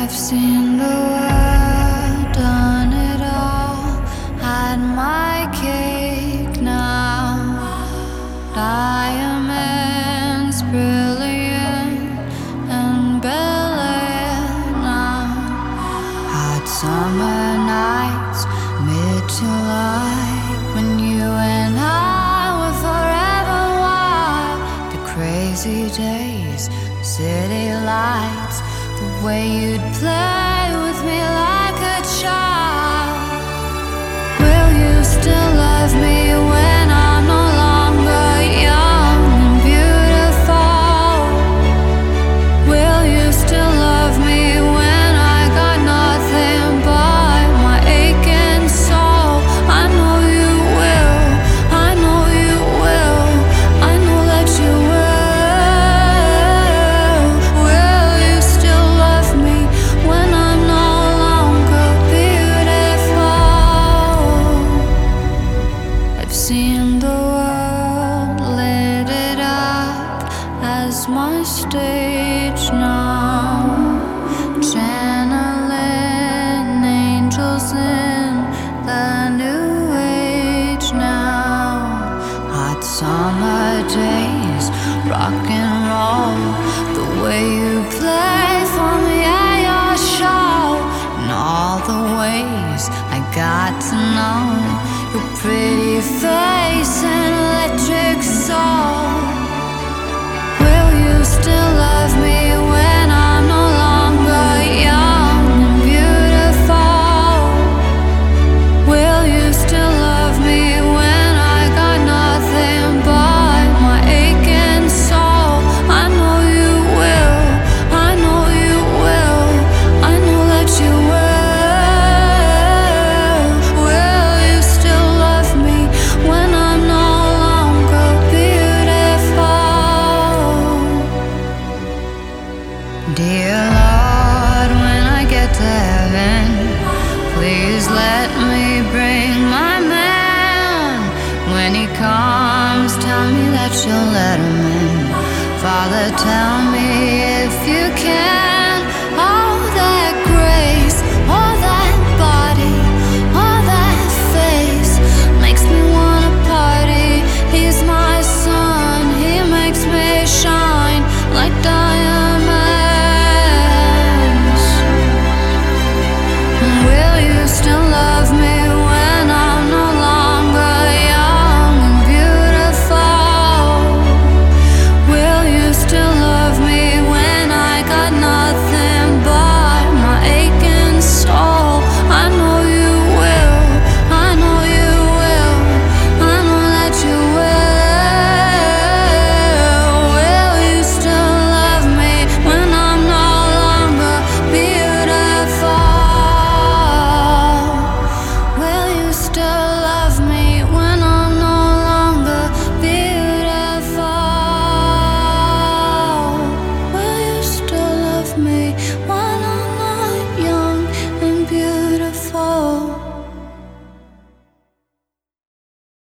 I've seen the world, done it all, had my cake now. Diamonds brilliant and Bel-Air now. Hot summer nights, mid-July, when you and I were forever wild. The crazy days, city lights, the way you'd play with me like a child. Will you still love me when I'm no longer young and beautiful? Will you still love me when I got nothing but my aching soul? I know you will, I know you will, I know that you will. Will you still love me when I'm no longer beautiful? I've seen the world, lit it up as my stage now. Channeling angels in the new age now. Hot summer days, rock and roll, the way you play for me at your show, and all the ways I got to know your pretty face and electric soul. Will you still love me when I'm no longer young and beautiful? Will you still love me when I got nothing but my aching soul? I know you will, I know you will, I know that you will. Will you still love me when I'm no longer beautiful? Dear Lord, when I get to heaven, please let me bring my man. When he comes, tell me that you'll let him in. Father, tell me if you can.